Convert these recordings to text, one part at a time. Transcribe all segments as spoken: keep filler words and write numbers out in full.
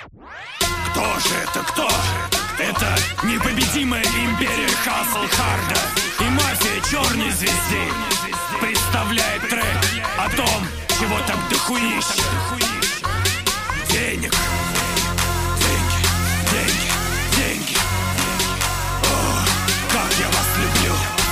Кто же это, кто? Это непобедимая империя Хасл Харда и мафия черной звезды представляет трек о том, чего так дохуища. Денег, деньги, деньги, деньги. О, как я вас люблю.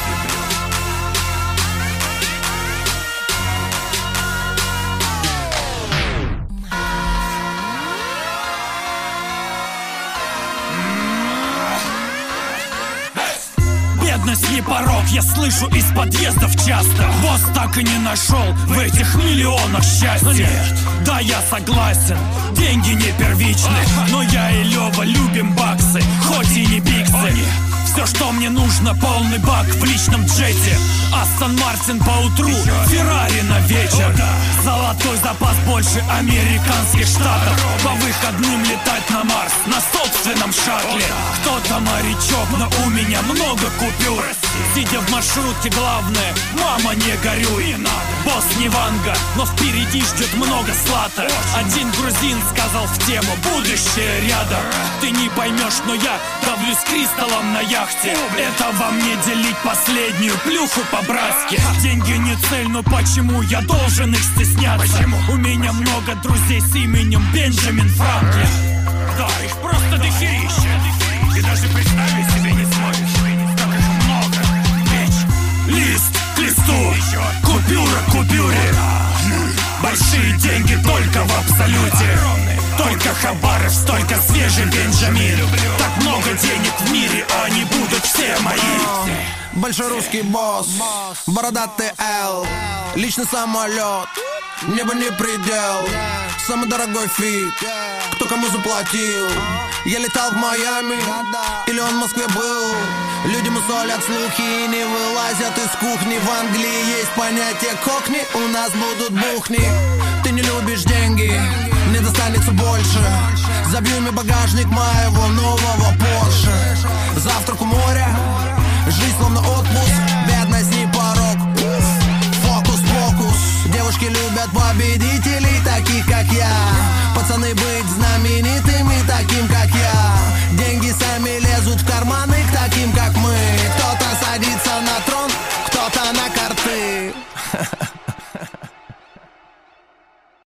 Бедность не порог, я слышу из подъездов часто. Босс так и не нашел в этих миллионах счастья. Да, я согласен, деньги не первичны, но я и Лёва любим баксы, хоть и не биксы. Все, что мне нужно, полный бак в личном джете. Астон Мартин по утру, Феррари на вечер. Золотой запас больше американских штатов. По выходным летать на Марс на собственном шаттле. Кто-то морячок, но у меня много купюр. Сидя в маршрутке, главное, мама, не горюй. Босс не Ванга, но впереди ждет много слата. Один грузин сказал в тему: будущее рядом. Ты не поймешь, но я давлюсь кристаллом на яхте. Это во мне делить последнюю плюху по-братски. Деньги не цель, но почему я должен их стесняться? Почему? У меня много друзей с именем Бенджамин Франклин. Да, их просто дохерища. Ты даже представить себе не сможешь, как их много. Ведь лист к листу, купюра к купюре. Большие деньги только в абсолюте. Только Хабаров, столько свежий Бенджамин. Так много денег в мире, они будут все мои. Большой русский босс, бородатый Л, личный самолет, небо не предел. Самый дорогой фит, кто кому заплатил? Я летал в Майами, или он в Москве был? Люди мусолят слухи и не вылазят из кухни. В Англии есть понятие кокни, у нас будут бухни. Ты не любишь деньги, мне достанется больше. Забью мне багажник моего нового Порше. Завтра